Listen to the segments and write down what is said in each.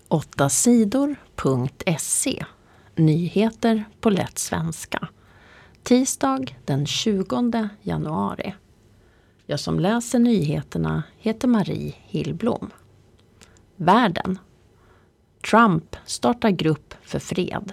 8sidor.se. Nyheter på lätt svenska. Tisdag den 20 januari. Jag som läser nyheterna heter Marie Hillblom. Världen. Trump startar grupp för fred.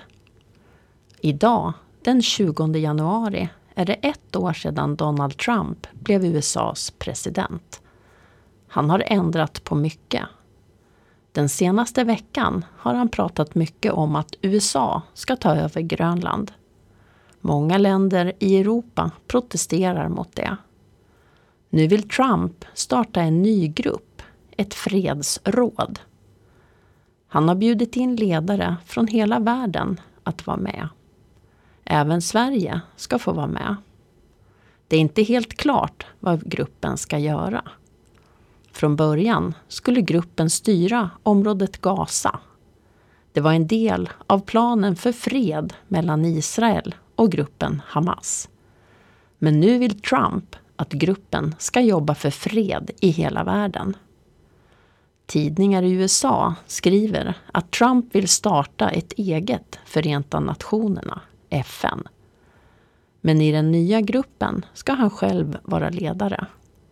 Idag, den 20 januari, är det 1 år sedan Donald Trump blev USAs president. Han har ändrat på mycket. Den senaste veckan har han pratat mycket om att USA ska ta över Grönland. Många länder i Europa protesterar mot det. Nu vill Trump starta en ny grupp, ett fredsråd. Han har bjudit in ledare från hela världen att vara med. Även Sverige ska få vara med. Det är inte helt klart vad gruppen ska göra. Från början skulle gruppen styra området Gaza. Det var en del av planen för fred mellan Israel och gruppen Hamas. Men nu vill Trump att gruppen ska jobba för fred i hela världen. Tidningar i USA skriver att Trump vill starta ett eget Förenta Nationerna, FN. Men i den nya gruppen ska han själv vara ledare.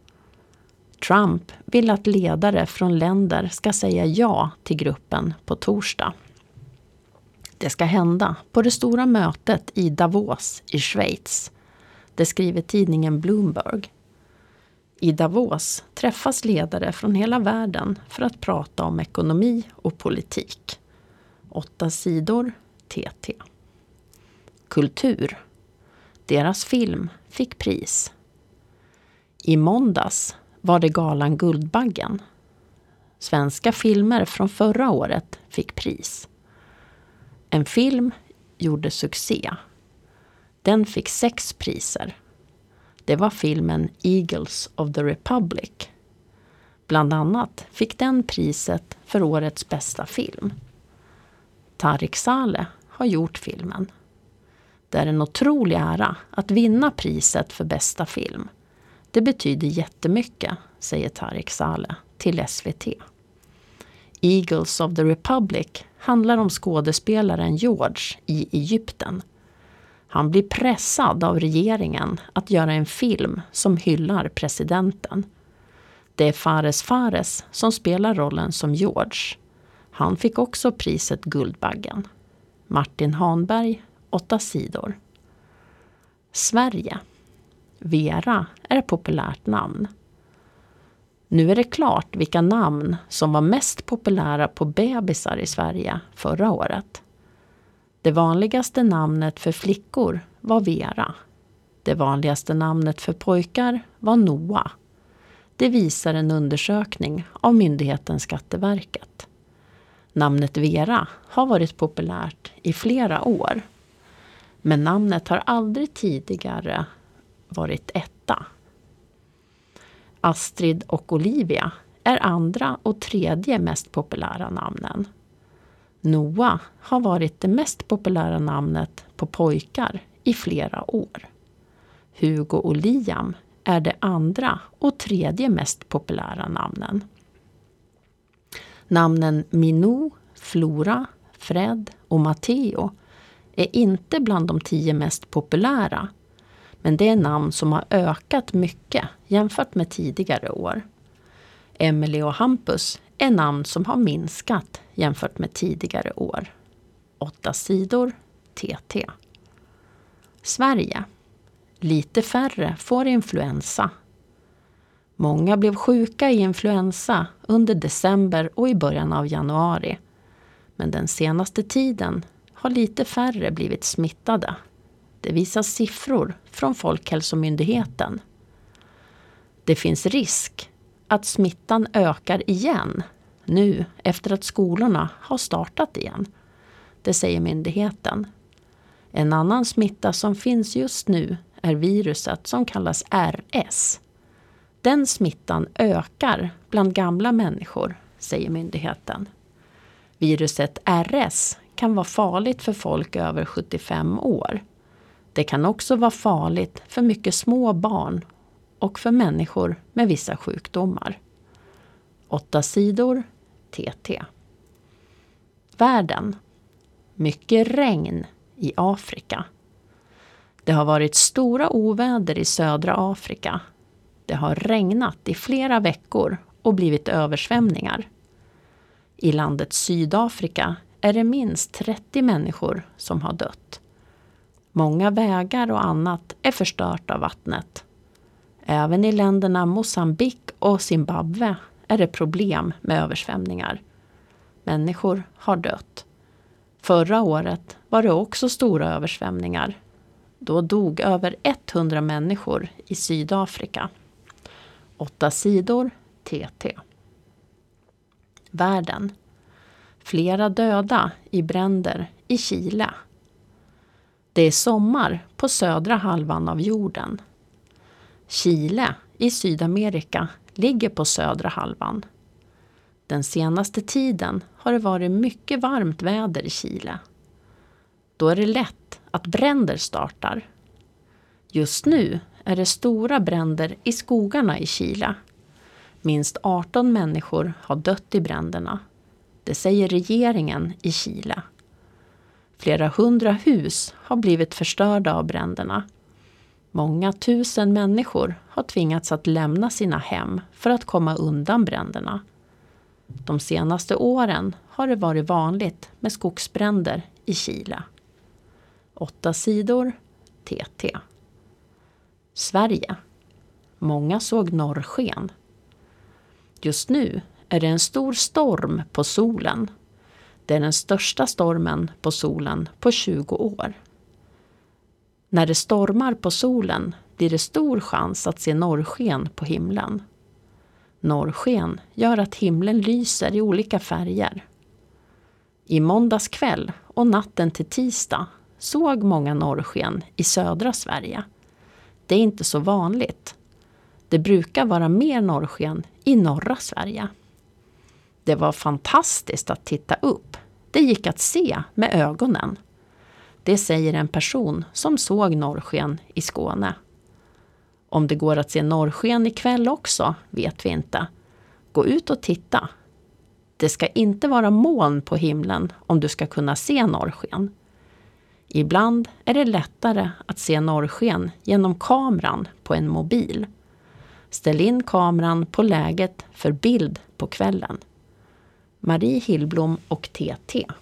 Trump vill att ledare från länder ska säga ja till gruppen på torsdag. Det ska hända på det stora mötet i Davos i Schweiz. Det skriver tidningen Bloomberg. I Davos träffas ledare från hela världen för att prata om ekonomi och politik. 8 sidor TT. Kultur. Deras film fick pris. I måndags var det galan Guldbaggen. Svenska filmer från förra året fick pris. En film gjorde succé. Den fick 6 priser. Det var filmen Eagles of the Republic. Bland annat fick den priset för årets bästa film. Tareq Saleh har gjort filmen. Det är en otrolig ära att vinna priset för bästa film. Det betyder jättemycket, säger Tareq Saleh till SVT. Eagles of the Republic handlar om skådespelaren George i Egypten. Han blir pressad av regeringen att göra en film som hyllar presidenten. Det är Fares Fares som spelar rollen som George. Han fick också priset Guldbaggen. Martin Hanberg, 8 sidor. Sverige. Vera är ett populärt namn. Nu är det klart vilka namn som var mest populära på bebisar i Sverige förra året. Det vanligaste namnet för flickor var Vera. Det vanligaste namnet för pojkar var Noah. Det visar en undersökning av myndigheten Skatteverket. Namnet Vera har varit populärt i flera år. Men namnet har aldrig tidigare varit etta. Astrid och Olivia är andra och tredje mest populära namnen. Noah har varit det mest populära namnet på pojkar i flera år. Hugo och Liam är det andra och tredje mest populära namnen. Namnen Minou, Flora, Fred och Matteo är inte bland de 10 mest populära. Men det är namn som har ökat mycket jämfört med tidigare år. Emily och Hampus är namn som har minskat jämfört med tidigare år. 8 sidor TT. Sverige. Lite färre får influensa. Många blev sjuka i influensa under december och i början av januari. Men den senaste tiden har lite färre blivit smittade. Det visar siffror från Folkhälsomyndigheten. Det finns risk att smittan ökar igen nu efter att skolorna har startat igen. Det säger myndigheten. En annan smitta som finns just nu är viruset som kallas RS. Den smittan ökar bland gamla människor, säger myndigheten. Viruset RS kan vara farligt för folk över 75 år. Det kan också vara farligt för mycket små barn och för människor med vissa sjukdomar. 8 sidor TT. Världen. Mycket regn i Afrika. Det har varit stora oväder i södra Afrika. Det har regnat i flera veckor och blivit översvämningar. I landet Sydafrika är det minst 30 människor som har dött. Många vägar och annat är förstört av vattnet. Även i länderna Mosambik och Zimbabwe är det problem med översvämningar. Människor har dött. Förra året var det också stora översvämningar. Då dog över 100 människor i Sydafrika. 8 sidor TT. Världen. Flera döda i bränder i Chile. Det är sommar på södra halvan av jorden. Chile i Sydamerika ligger på södra halvan. Den senaste tiden har det varit mycket varmt väder i Chile. Då är det lätt att bränder startar. Just nu är det stora bränder i skogarna i Chile. Minst 18 människor har dött i bränderna. Det säger regeringen i Chile. Flera 100 hus har blivit förstörda av bränderna. Många tusen människor har tvingats att lämna sina hem för att komma undan bränderna. De senaste åren har det varit vanligt med skogsbränder i Chile. 8 sidor TT. Sverige. Många såg norrsken. Just nu är det en stor storm på solen. Det är den största stormen på solen på 20 år. När det stormar på solen blir det stor chans att se norrsken på himlen. Norrsken gör att himlen lyser i olika färger. I måndags kväll och natten till tisdag såg många norrsken i södra Sverige. Det är inte så vanligt. Det brukar vara mer norrsken i norra Sverige. Det var fantastiskt att titta upp. Det gick att se med ögonen. Det säger en person som såg norrsken i Skåne. Om det går att se norrsken ikväll också vet vi inte. Gå ut och titta. Det ska inte vara moln på himlen om du ska kunna se norrsken. Ibland är det lättare att se norrsken genom kameran på en mobil. Ställ in kameran på läget för bild på kvällen. Marie Hillblom och TT.